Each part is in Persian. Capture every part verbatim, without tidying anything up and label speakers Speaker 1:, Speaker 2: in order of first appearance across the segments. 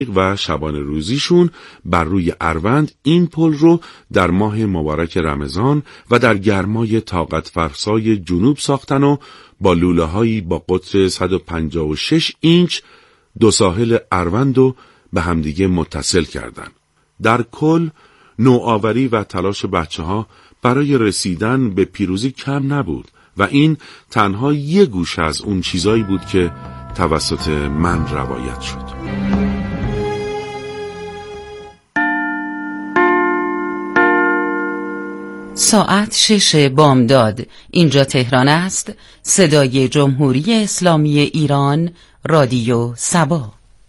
Speaker 1: و شبانه روزیشون بر روی اروند این پل رو در ماه مبارک رمضان و در گرمای طاقت فرسای جنوب ساختن و با لوله‌هایی با قطر صد و پنجاه و شش اینچ دو ساحل اروند رو به همدیگه متصل کردن. در کل نوآوری و تلاش بچه‌ها برای رسیدن به پیروزی کم نبود و این تنها یه گوشه از اون چیزایی بود که توسط من روایت شد.
Speaker 2: ساعت شش بامداد. اینجا تهران است. صدای جمهوری اسلامی ایران، رادیو سبا.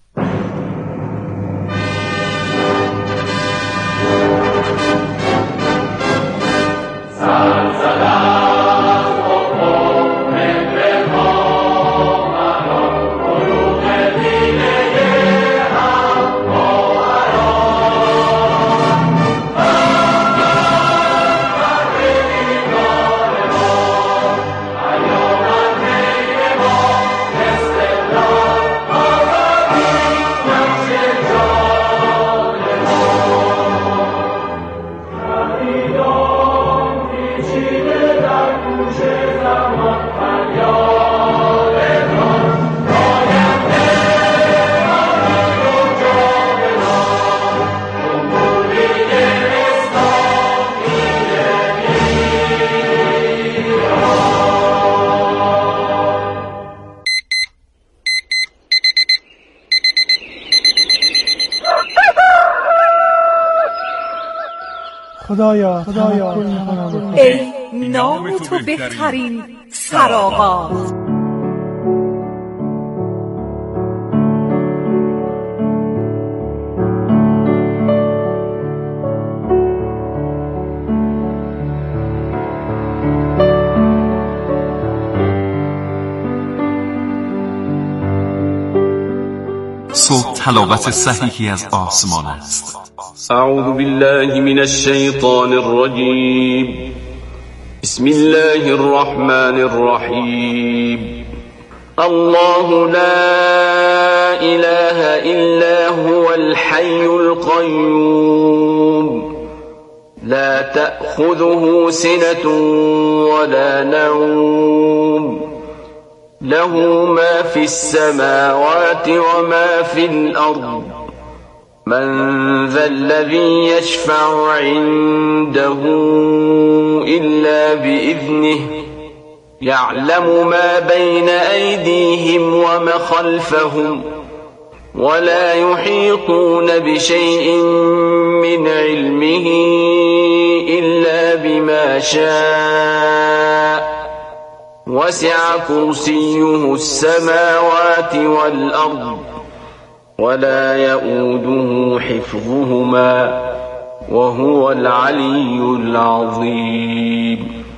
Speaker 3: خدایا خدایا
Speaker 4: ای نام تو بهترین سرآغاز.
Speaker 5: صبح تلاوت صحیحی از آسمان است.
Speaker 6: اعوذ بالله من الشیطان الرجیم. بسم الله الرحمن الرحیم. الله لا اله الا هو الحي القيوم لا تأخذه سنة ولا نوم له ما في السماوات وما في الأرض من ذا الذي يشفع عنده إلا بإذنه يعلم ما بين أيديهم وما خلفهم ولا يحيطون بشيء من علمه إلا بما شاء وسع كرسيه السماوات والأرض ولا يؤوده حفظهما وهو العلي العظيم.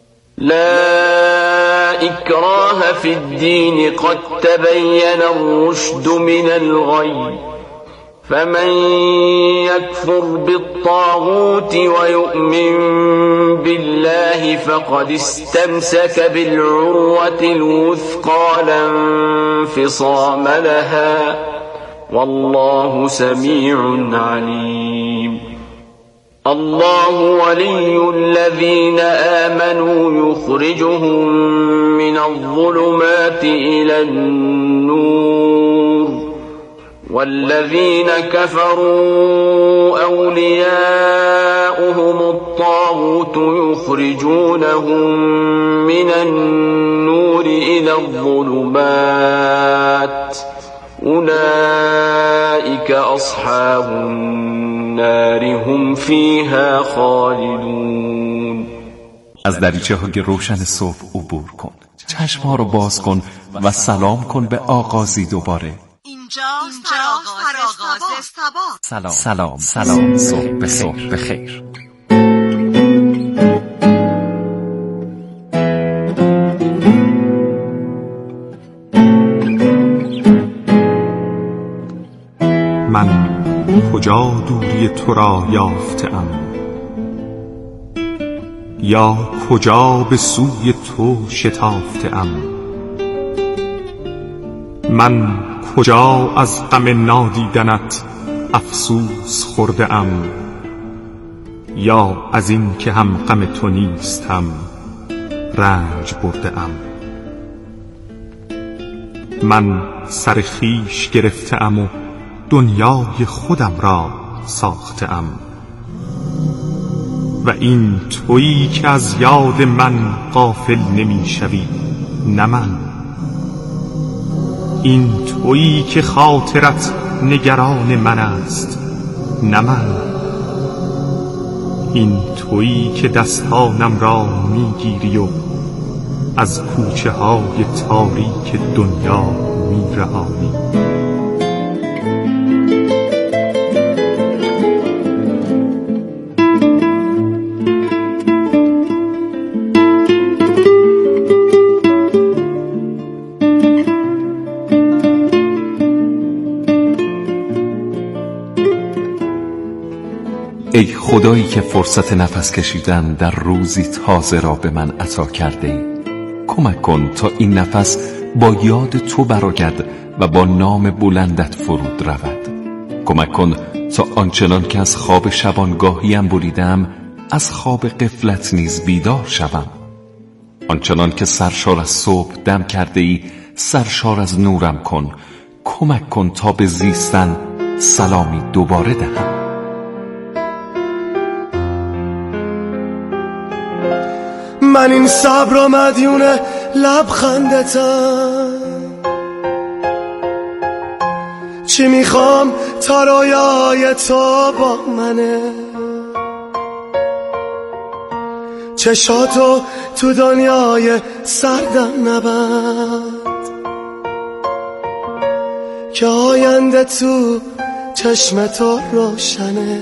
Speaker 6: لا إكراه في الدين قد تبين الرشد من الغي فمن يكفر بالطاغوت ويؤمن بالله فقد استمسك بالعروة الوثقى لا انفصام لها والله سميع عليم. الله ولي الذين آمنوا يخرجهم من الظلمات إلى النور والذين كفروا أولياؤهم الطاغوت يخرجونهم من النور إلى الظلمات أولئك أصحاب النار هم فيها خالدون.
Speaker 5: از دریچه های روشن صبح عبور کن، چشم ها رو باز کن و سلام کن به آغازی دوباره.
Speaker 4: اینجا فراغاز استبا.
Speaker 5: سلام سلام سلام صبح به صبح بخیر.
Speaker 7: من کجا دوری تو را یافتم یا کجا به سوی تو شتافتم. من کجا از غم نادیدنت افسوس خورده ام، یا از این که هم غم تو نیستم رنج برده ام. من سر خویش گرفته ام و دنیای خودم را ساخته ام، و این تویی که از یاد من غافل نمی شوی، نه من. این تویی که خاطرت نگران من است، نه من. این تویی که دستانم را میگیری و از کوچه های تاریک دنیا میرهانی.
Speaker 5: ای خدایی که فرصت نفس کشیدن در روزی تازه را به من عطا کرده ای، کمک کن تا این نفس با یاد تو برآید و با نام بلندت فرود رود. کمک کن تا آنچنان که از خواب شبانگاهیم بریدم از خواب غفلت نیز بیدار شوم. آنچنان که سرشار از صبح دم کرده ای سرشار از نورم کن. کمک کن تا به زیستن سلامی دوباره دهم.
Speaker 3: من این صبر و مدیون لبخندتم، چی میخوام تا رویای تو با منه، چشاتو تو دنیای سردم نبند، که آینده تو چشم تو روشنه.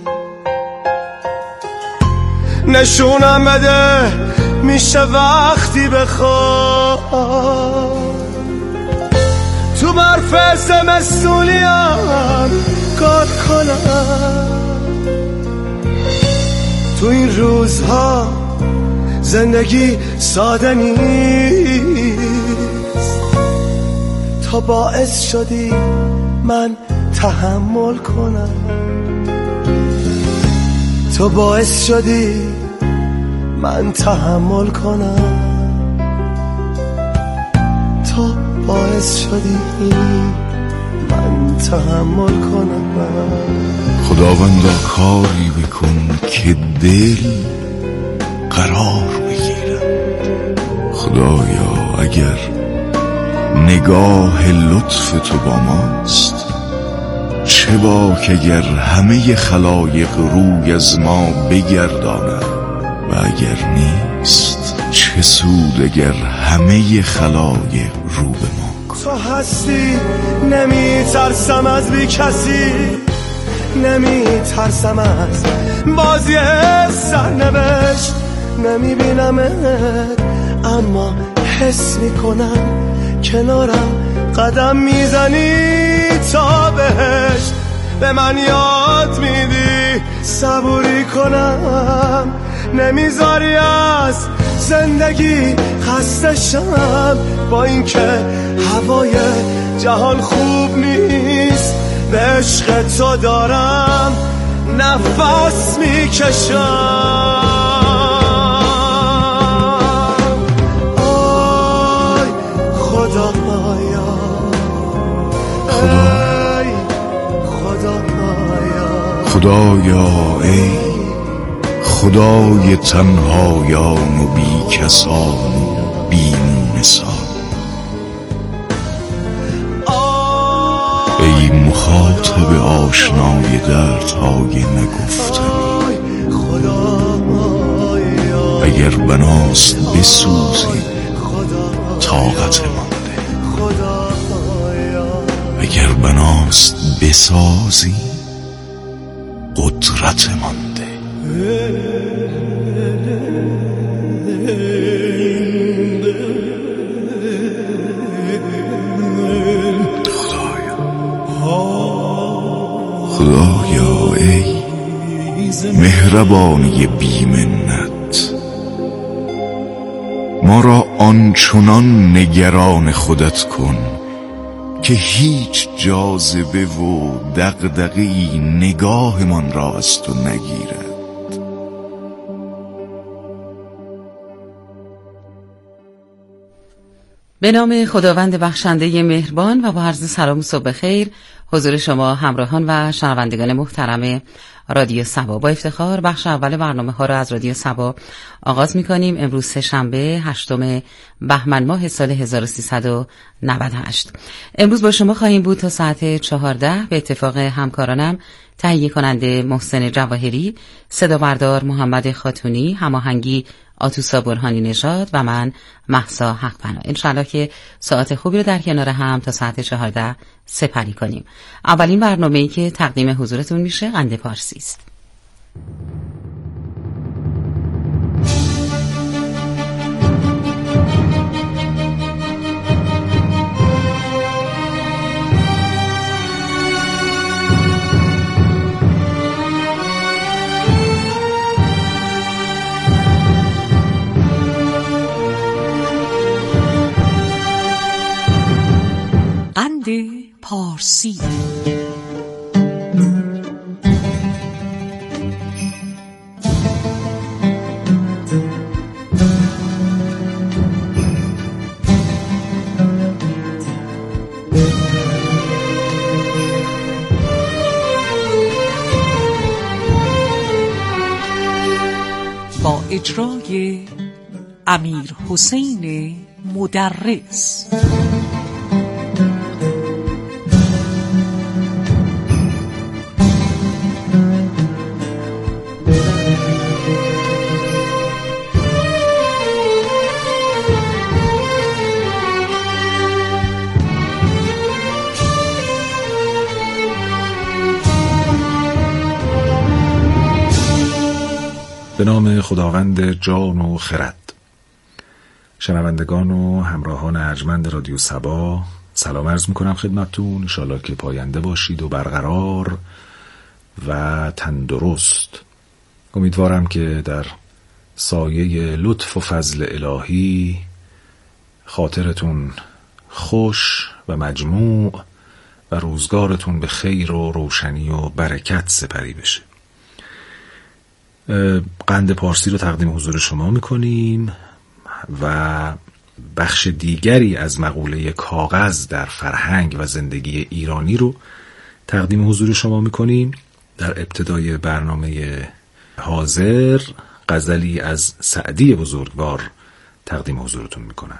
Speaker 3: نشونم بده میشه وقتی بخوام تو برف زمستونیم کار کنم. تو این روزها زندگی ساده نیست، تا باعث شدی من تحمل کنم، تو باعث شدی من تحمل کنم، تو باعث شدی من تحمل کنم.
Speaker 8: خداوندا کاری بکن که دل قرار بگیرم. خدایا اگر نگاه لطف تو با ماست، چه باک اگر همه خلایق روی از ما بگردانند، و اگر نیست چه سود اگر همه خلایق رو به ما کن.
Speaker 3: تو هستی نمی ترسم از بی کسی، نمی ترسم از بازی سرنوشت، نمی بینمت اما حس می کنم کنارم قدم میزنی تا بهشت. به من یاد میدی صبوری کنم، نمیذاری از زندگی خسته شم، با اینکه هوای جهان خوب نیست به عشق تو دارم نفس میکشم. آی خدایا، ای خدایا،
Speaker 8: خدایا ای خدای تنهایان و بی کسان و بی مونسان، ای مخاطب آشنای دردهای نگفتنی، اگر بناست بسوزی طاقت مانده، اگر بناست بسازی قدرت مانده. خدایا ای مهربانی بی منت، ما را آنچنان نگران خودت کن که هیچ جاذبه و دغدغه‌ای نگاهمان را از تو نگیرد.
Speaker 2: به نام خداوند بخشنده مهربان و با عرض سلام و صبح خیر حضور شما همراهان و شنوندگان محترم رادیو صبا، با افتخار بخش اول برنامه ها را از رادیو صبا آغاز می کنیم. امروز سه شنبه هشتم بهمن ماه سال هزار و سیصد و نود و هشت. امروز با شما خواهیم بود تا ساعت چهارده. به اتفاق همکارانم تهیه کننده محسن جواهری، صدا بردار محمد خاتونی، هماهنگی آتوسا برهانی نژاد و من مهسا حق‌پناه. انشالله که ساعت خوبی رو در کنار هم تا ساعت چهارده سپری کنیم. اولین برنامه‌ای که تقدیم حضورتون میشه قند پارسی است.
Speaker 4: قند پارسی. با اجرای امیر حسین مدرس.
Speaker 9: به نام خداوند جان و خرد. شنوندگان و همراهان ارجمند رادیو صبا سلام عرض میکنم خدمتتون. انشالله که پاینده باشید و برقرار و تندرست. امیدوارم که در سایه لطف و فضل الهی خاطرتون خوش و مجموع و روزگارتون به خیر و روشنی و برکت سپری بشه. قند پارسی رو تقدیم حضور شما میکنیم و بخش دیگری از مقوله کاغذ در فرهنگ و زندگی ایرانی رو تقدیم حضور شما میکنیم. در ابتدای برنامه حاضر غزلی از سعدی بزرگوار تقدیم حضورتون میکنم.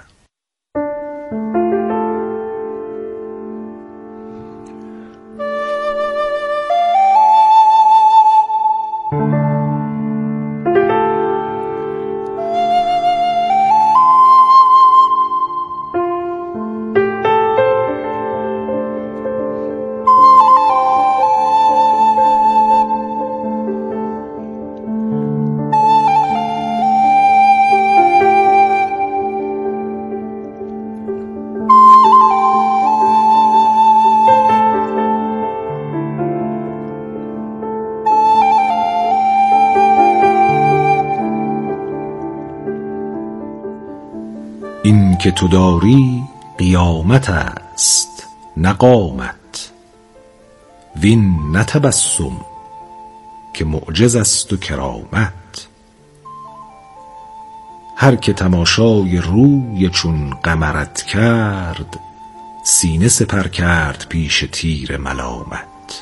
Speaker 9: این که تو داری قیامت است نه قامت، وین نه تبسم که معجز است و کرامت. هر که تماشای روی چون قمرت کرد، سینه سپر کرد پیش تیر ملامت.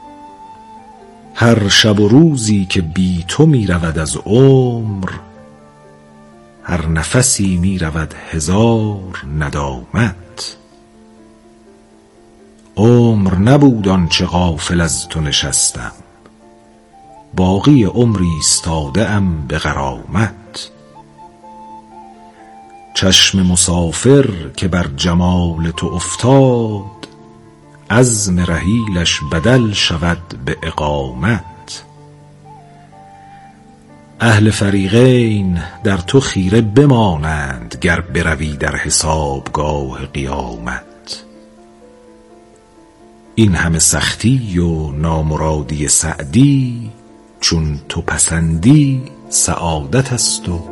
Speaker 9: هر شب و روزی که بی تو می رود از عمر، هر نفسی می رود هزار ندامت. عمر نبود آنچه غافل از تو نشستم، باقی عمری ایستاده ام به غرامت. چشم مسافر که بر جمال تو افتاد، عزم رحیلش بدل شود به اقامت. اهل فریقین در تو خیره بمانند، گر بروی در حسابگاه قیامت. این همه سختی و نامرادی سعدی، چون تو پسندی سعادت است و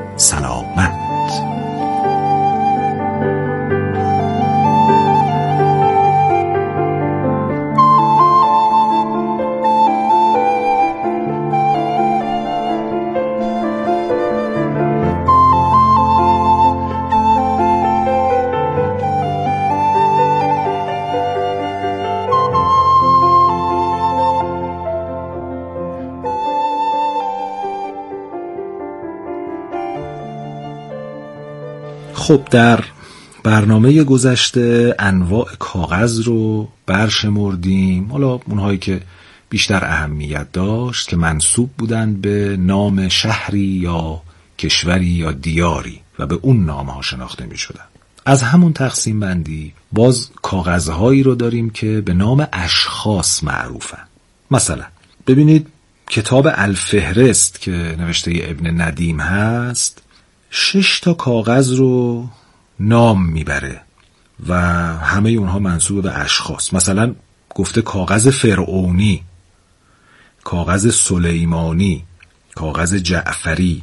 Speaker 9: سلامت. خب در برنامه گذشته انواع کاغذ رو برشمردیم، حالا اونهایی که بیشتر اهمیت داشت که منسوب بودند به نام شهری یا کشوری یا دیاری و به اون نام‌ها شناخته می‌شدند. از همون تقسیم بندی باز کاغذهایی رو داریم که به نام اشخاص معروفن. مثلا ببینید کتاب الفهرست که نوشته ابن ندیم هست شش تا کاغذ رو نام میبره و همه اونها منسوب به اشخاص. مثلا گفته کاغذ فرعونی، کاغذ سلیمانی، کاغذ جعفری،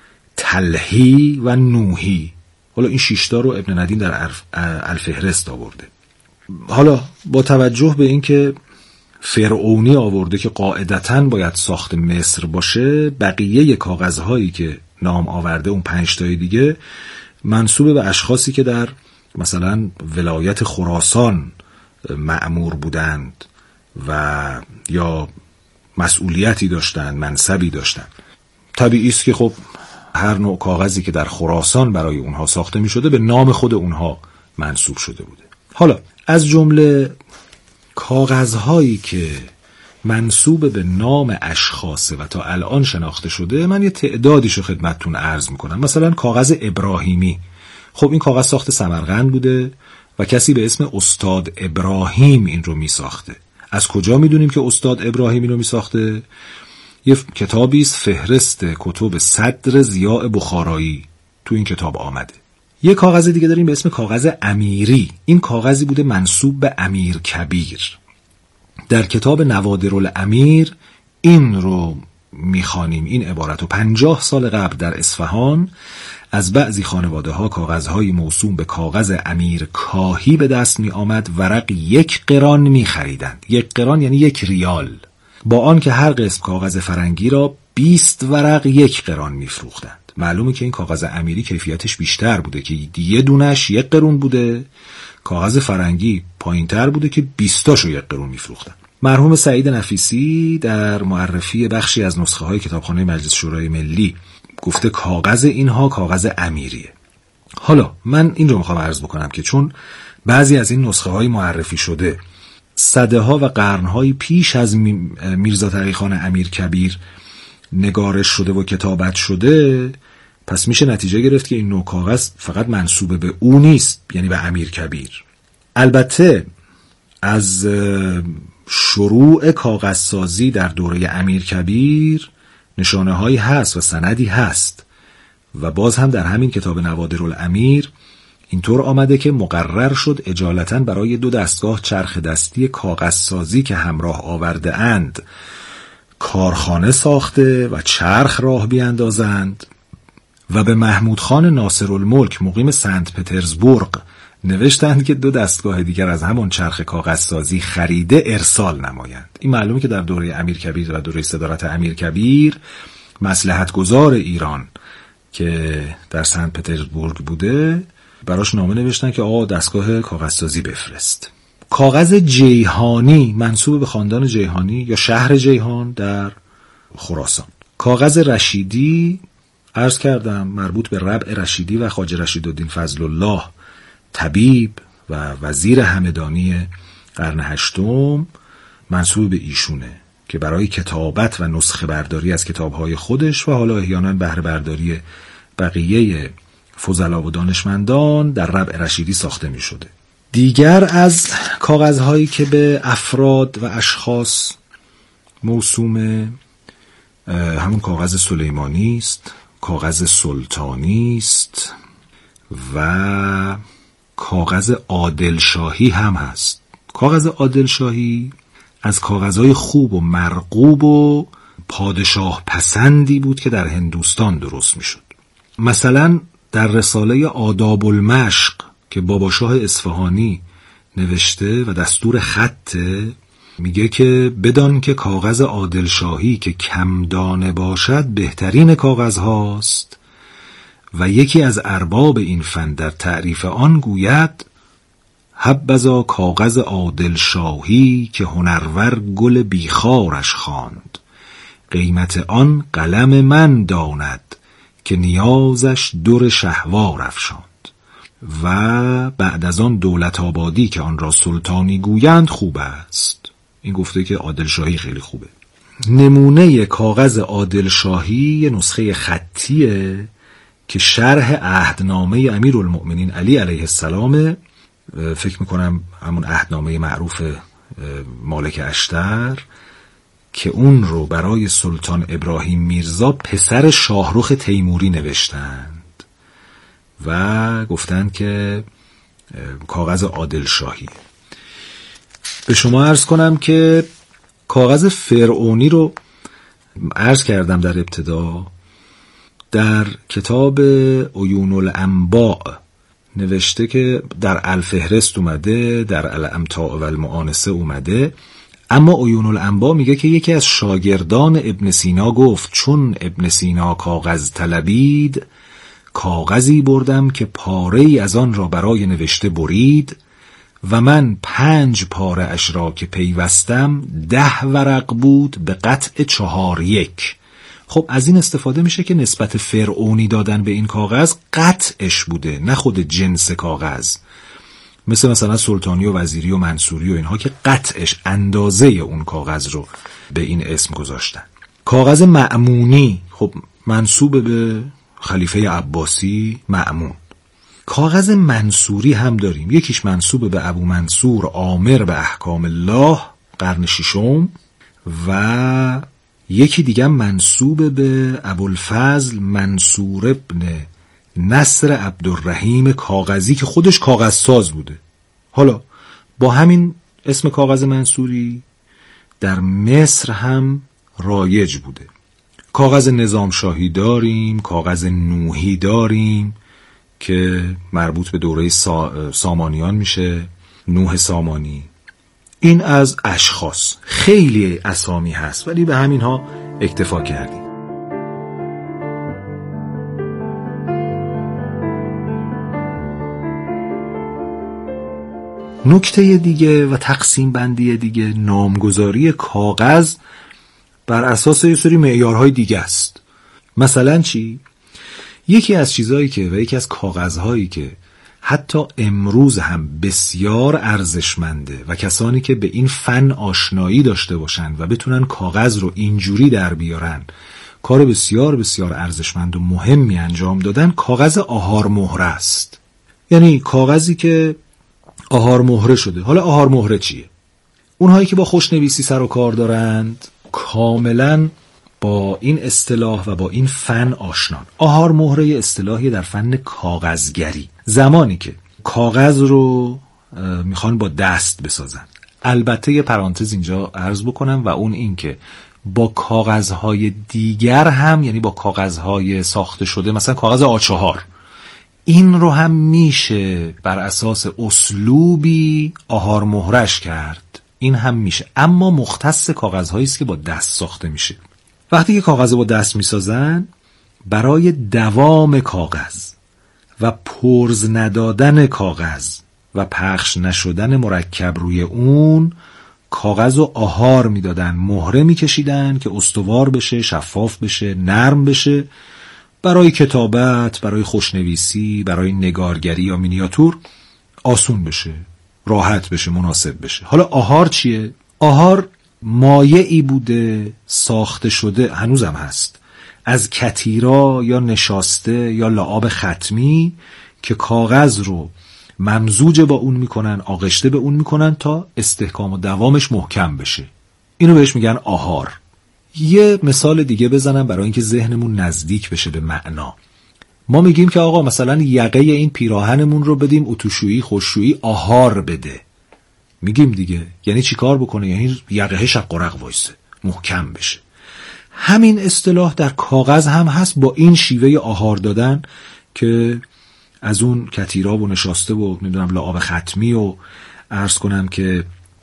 Speaker 9: تلحی و نوحی. حالا این شش تا رو ابن ندیم در الفهرست آورده. حالا با توجه به اینکه فرعونی آورده که قاعدتاً باید ساخت مصر باشه، بقیه کاغذهایی که نام آورده اون پنج تای دیگه منسوب به اشخاصی که در مثلا ولایت خراسان مأمور بودند و یا مسئولیتی داشتند، منصبی داشتند. طبیعی است که خب هر نوع کاغذی که در خراسان برای اونها ساخته می شده به نام خود اونها منسوب شده بوده. حالا از جمله کاغذهایی که منسوب به نام اشخاصه و تا الان شناخته شده من یه تعدادیشو خدمتتون عرض میکنم. مثلا کاغذ ابراهیمی، خب این کاغذ ساخت سمرقند بوده و کسی به اسم استاد ابراهیم این رو می ساخته. از کجا میدونیم که استاد ابراهیم این رو می ساخته؟ یه کتابی است فهرست کتب صدر ضیاء بخارایی، تو این کتاب آمده. یه کاغذ دیگه داریم به اسم کاغذ امیری. این کاغذی بوده منسوب به امیر کبیر. در کتاب نوادرالامیر این رو میخوانیم، این عبارت رو پنجاه سال قبل در اصفهان از بعضی خانواده ها کاغذهایی موسوم به کاغذ امیر کاهی به دست می آمد، ورق یک قران می خریدند. یک قران یعنی یک ریال، با آن که هر قسم کاغذ فرنگی را بیست ورق یک قران می فروختند. معلومه که این کاغذ امیری کیفیتش بیشتر بوده که یه دونش یک قرون بوده، کاغذ فرنگی پایینتر بوده که بیستاشو یک قرون می فروختند. مرحوم سعید نفیسی در معرفی بخشی از نسخه های کتابخانه مجلس شورای ملی گفته کاغذ اینها کاغذ امیریه. حالا من این رو میخوام عرض بکنم که چون بعضی از این نسخه های معرفی شده صده ها و قرن های پیش از میرزا تقی‌خان امیرکبیر نگارش شده و کتابت شده، پس میشه نتیجه گرفت که این نوع کاغذ فقط منسوب به او نیست، یعنی به امیرکبیر. البته از شروع کاغذسازی در دوره امیرکبیر نشانه هایی هست و سندی هست و باز هم در همین کتاب نوادرالامیر اینطور آمده که مقرر شد اجالتاً برای دو دستگاه چرخ دستی کاغذسازی که همراه آورده اند کارخانه ساخته و چرخ راه بیاندازند و به محمود خان ناصرالملک مقیم سنت پترزبورگ نوشتند که دو دستگاه دیگر از همان چرخ کاغذسازی خریده ارسال نمایند. این معلومه که در دوره امیرکبیر و دوره صدارت امیرکبیر مصلحت گذار ایران که در سنت پترزبورگ بوده براش نامه نوشتن که آقا دستگاه کاغذسازی بفرست. کاغذ جیهانی منسوب به خاندان جیهانی یا شهر جیهان در خراسان. کاغذ رشیدی عرض کردم مربوط به ربع رشیدی و خواجه رشیدالدین فضل الله طبیب و وزیر همدانی قرن هشتم منسوب به ایشونه که برای کتابت و نسخه برداری از کتابهای خودش و حالا احیانا بهره برداری بقیه فضلا و دانشمندان در ربع رشیدی ساخته می شده. دیگر از کاغذهایی که به افراد و اشخاص موسومه همون کاغذ سلیمانی است، کاغذ سلطانی است و کاغذ عادلشاهی هم هست. کاغذ عادلشاهی از کاغذهای خوب و مرغوب و پادشاه پسندی بود که در هندوستان درست می شد. مثلا در رساله آداب المشق که بابا شاه اصفهانی نوشته و دستور خطه میگه که بدان که کاغذ عادلشاهی که کم دانه باشد بهترین کاغذ هاست و یکی از ارباب این فن در تعریف آن گوید حبذا کاغذ عادلشاهی که هنرور گل بیخارش خواند، قیمت آن قلم من داند که نیازش در شهوار افشاند. و بعد از آن دولت آبادی که آن را سلطانی گویند خوب است. این گفته که عادل شاهی خیلی خوبه. نمونه کاغذ عادل شاهی یه نسخه خطیه که شرح عهدنامه امیرالمؤمنین علی علیه السلام، فکر میکنم همون عهدنامه معروف مالک اشتر، که اون رو برای سلطان ابراهیم میرزا پسر شاهرخ تیموری نوشتند و گفتند که کاغذ عادل شاهی. به شما عرض کنم که کاغذ فرعونی رو عرض کردم در ابتدا، در کتاب عیون الانباء نوشته که در الفهرست اومده، در الامتاع و المؤانسه اومده، اما عیون الانباء میگه که یکی از شاگردان ابن سینا گفت چون ابن سینا کاغذ طلبید، کاغذی بردم که پاره ای از آن را برای نوشته برید و من پنج پاره اش را که پیوستم ده ورق بود به قطع چهار یک. خب از این استفاده میشه که نسبت فرعونی دادن به این کاغذ قطعش بوده، نه خود جنس کاغذ، مثل مثلا سلطانی و وزیری و منصوری و اینها که قطعش اندازه اون کاغذ رو به این اسم گذاشتن. کاغذ مأمونی خب منسوب به خلیفه عباسی مأمون. کاغذ منصوری هم داریم، یکیش منسوب به ابو منصور عامر به احکام الله قرن ششم و یکی دیگه منسوب به ابوالفضل منصور ابن نصر عبدالرحیم کاغذی که خودش کاغذ ساز بوده. حالا با همین اسم کاغذ منصوری در مصر هم رایج بوده. کاغذ نظام شاهی داریم، کاغذ نوحی داریم که مربوط به دوره سا... سامانیان میشه، نوح سامانی. این از اشخاص، خیلی اسامی هست ولی به همین ها اکتفا کردیم. نکته دیگه و تقسیم بندی دیگه، نامگذاری کاغذ بر اساس یه سری معیارهای دیگه است. مثلا چی؟ یکی از چیزهایی که و یکی از کاغذهایی که حتی امروز هم بسیار ارزشمنده و کسانی که به این فن آشنایی داشته باشن و بتونن کاغذ رو اینجوری در بیارن کار بسیار بسیار ارزشمند و مهمی انجام دادن، کاغذ آهار مهره است. یعنی کاغذی که آهار مهره شده. حالا آهار مهره چیه؟ اونهایی که با خوشنویسی سر و کار دارند کاملا با این اصطلاح و با این فن آشنان. آهار مهره اصطلاحی در فن کاغذگری، زمانی که کاغذ رو میخوان با دست بسازن. البته یه پرانتز اینجا عرض بکنم و اون این که با کاغذهای دیگر هم، یعنی با کاغذهای ساخته شده مثلا کاغذ آ چهار، این رو هم میشه بر اساس اسلوبی آهار مهرش کرد، این هم میشه، اما مختص کاغذهایی است که با دست ساخته میشه. وقتی که کاغذ با دست میسازن، برای دوام کاغذ و پرز ندادن کاغذ و پخش نشدن مرکب روی اون، کاغذ رو آهار میدادن، مهره میکشیدن که استوار بشه، شفاف بشه، نرم بشه، برای کتابت، برای خوشنویسی، برای نگارگری یا مینیاتور آسون بشه، راحت بشه، مناسب بشه. حالا آهار چیه؟ آهار مایعی بوده ساخته شده، هنوزم هست، از کتیرا یا نشاسته یا لعاب ختمی که کاغذ رو ممزوج با اون میکنن، آغشته به اون میکنن تا استحکام و دوامش محکم بشه. اینو بهش میگن آهار. یه مثال دیگه بزنم برای اینکه ذهنمون نزدیک بشه به معنا. ما میگیم که آقا مثلا یقه این پیراهنمون رو بدیم اتوشویی، خوششویی آهار بده. میگیم دیگه، یعنی چی کار بکنه؟ یعنی یقه شق و رق وایسه، محکم بشه. همین اصطلاح در کاغذ هم هست، با این شیوه آهار دادن که از اون کتیرا و نشاسته و نمیدونم لعاب ختمی و عرض کنم که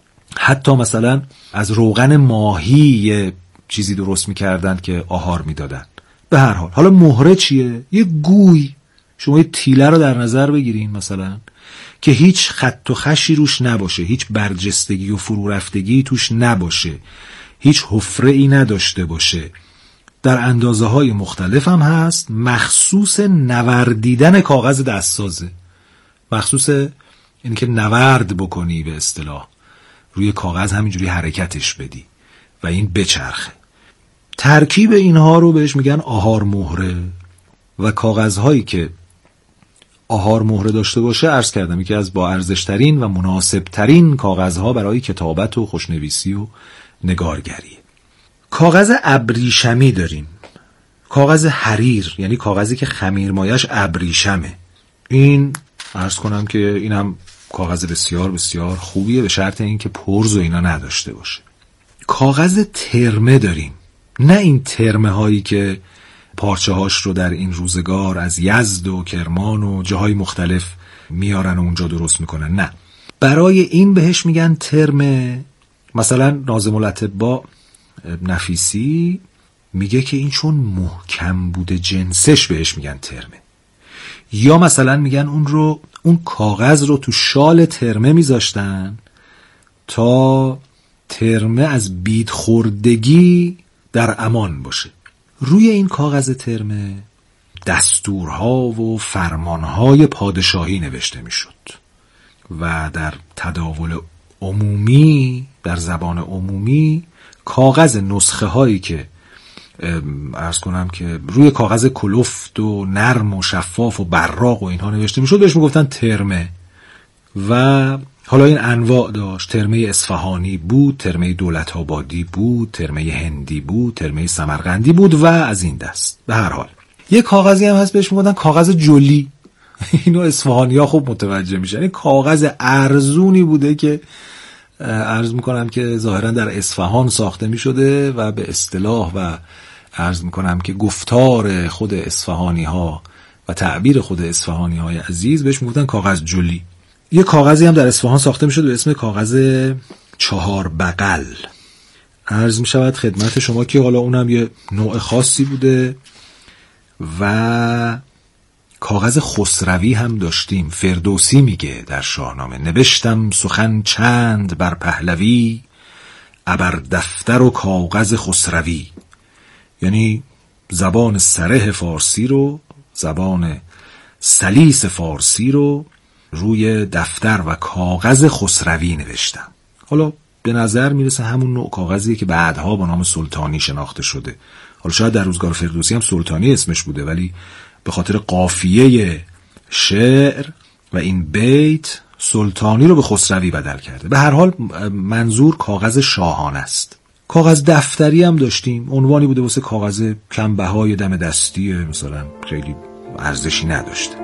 Speaker 9: حتی مثلا از روغن ماهی یه چیزی درست میکردن که آهار میدادن. به هر حال، حالا مهره چیه؟ یه گوی. شما یه تیله رو در نظر بگیرین مثلا که هیچ خط و خشی روش نباشه، هیچ برجستگی و فرو رفتگی توش نباشه، هیچ حفره ای نداشته باشه. در اندازه های مختلف هم هست، مخصوص نوردیدن کاغذ دستسازه. مخصوص اینی که نورد بکنی به اصطلاح روی کاغذ همینجوری حرکتش بدی و این بچرخه. ترکیب اینها رو بهش میگن آهار مهره و کاغذهایی که آهار مهره داشته باشه عرض کردم یکی از با ارزشترین و مناسبترین کاغذها برای کتابت و خوشنویسی و نگارگریه. کاغذ ابریشمی داریم، کاغذ حریر یعنی کاغذی که خمیرمایش ابریشمه. این عرض کنم که این هم کاغذ بسیار بسیار خوبیه به شرط اینکه پرز و اینا نداشته باشه. کاغذ ترمه داریم، نه این ترمه هایی که پارچه هاش رو در این روزگار از یزد و کرمان و جاهای مختلف میارن و اونجا درست میکنن، نه، برای این بهش میگن ترمه. مثلا ناظم الاطباء نفیسی میگه که این چون محکم بوده جنسش بهش میگن ترمه. یا مثلا میگن اون رو اون کاغذ رو تو شال ترمه میذاشتن تا ترمه از بید خوردگی در امان باشه. روی این کاغذ ترمه دستورها و فرمانهای پادشاهی نوشته میشد و در تداول عمومی در زبان عمومی کاغذ نسخه هایی که عرض کنم که روی کاغذ کلفت و نرم و شفاف و براق و اینها نوشته میشد بهش میگفتن ترمه. و حالا این انواع داشت، ترمه اصفهانی بود، ترمه دولت آبادی بود، ترمه هندی بود، ترمه سمرقندی بود و از این دست. به هر حال یه کاغذی هم هست بهش میگفتن کاغذ جلی. اینو اصفهانی ها خوب متوجه میشن. این کاغذ ارزونی بوده که عرض میکنم که ظاهرا در اصفهان ساخته میشده و به اصطلاح و عرض میکنم که گفتار خود اصفهانی ها و تعبیر خود اصفهانی های عزیز بهش میگفتن کاغذ جلی. یه کاغذی هم در اصفهان ساخته میشد به اسم کاغذ چهار بغل. عرض میشود خدمت شما که حالا اونم یه نوع خاصی بوده. و کاغذ خسروی هم داشتیم. فردوسی میگه در شاهنامه نوشتم سخن چند بر پهلوی ابر دفتر و کاغذ خسروی، یعنی زبان صریح فارسی رو، زبان سلیس فارسی رو روی دفتر و کاغذ خسروی نوشتم. حالا به نظر میرسه همون نوع کاغذیه که بعدها با نام سلطانی شناخته شده. حالا شاید در روزگار فردوسی هم سلطانی اسمش بوده ولی به خاطر قافیه شعر و این بیت سلطانی رو به خسروی بدل کرده. به هر حال منظور کاغذ شاهانه است. کاغذ دفتری هم داشتیم، عنوانی بوده واسه کاغذ کم بهای دم دستی مثلا خیلی ارزشی نداشته.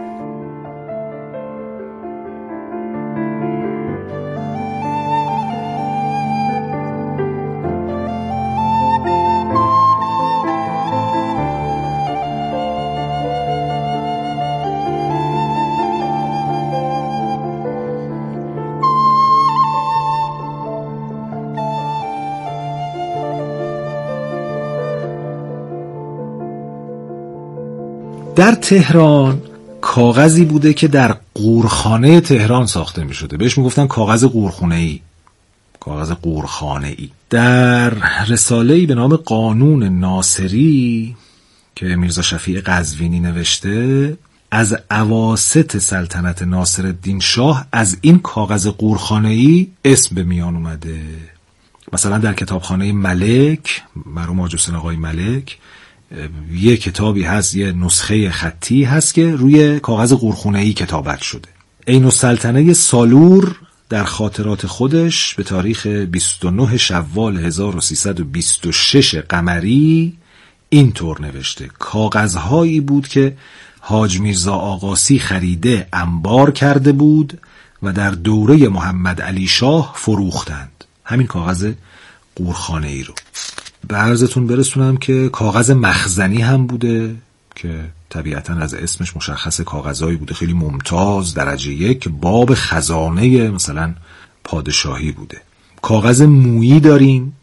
Speaker 9: در تهران کاغذی بوده که در قورخانه تهران ساخته می شده، بهش می گفتن کاغذ قورخانه‌ای، کاغذ قورخانه‌ای. در رساله‌ای به نام قانون ناصری که میرزا شفیع قزوینی نوشته از اواسط سلطنت ناصرالدین شاه از این کاغذ قورخانه‌ای اسم به میان اومده. مثلا در کتابخانه ملک مرحوم حاج حسین آقای ملک یه کتابی هست، یه نسخه خطی هست که روی کاغذ قورخانه‌ای کتابت شده. عین السلطنه سالور در خاطرات خودش به تاریخ بیست و نه شوال هزار و سیصد و بیست و شش قمری اینطور نوشته: کاغذهایی بود که حاج میرزا آقاسی خریده انبار کرده بود و در دوره محمد علی شاه فروختند. همین کاغذ قورخانه‌ای رو به عرضتون برسونم که کاغذ مخزنی هم بوده که طبیعتاً از اسمش مشخص کاغذهایی بوده خیلی ممتاز درجه یک، باب خزانه مثلا پادشاهی بوده. کاغذ مویی داریم